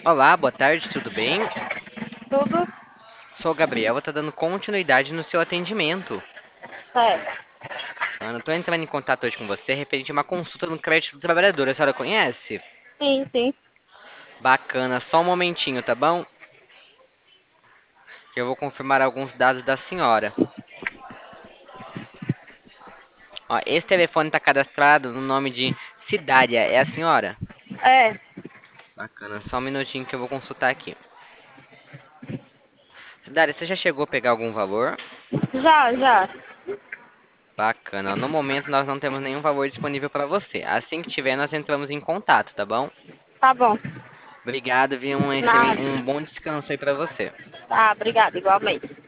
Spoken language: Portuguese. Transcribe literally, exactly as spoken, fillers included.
Olá, boa tarde, tudo bem? Tudo Sou o Gabriel, vou estar dando continuidade no seu atendimento. certo. Ana, estou entrando em contato hoje com você referente a uma consulta no crédito do trabalhador. A senhora conhece? Sim, sim. Bacana, só um momentinho, tá bom? Que eu vou confirmar alguns dados da senhora. Ó, esse telefone está cadastrado no nome de Cidária, é a senhora? É, Bacana, só um minutinho que eu vou consultar aqui. Cidária, você já chegou a pegar algum valor? já, já. Bacana, no momento nós não temos nenhum valor disponível para você. Assim que tiver, nós entramos em contato, tá bom? Tá bom. Obrigado, viu? Um, excelente, Nada. um bom descanso aí pra você. Tá, obrigada, igualmente.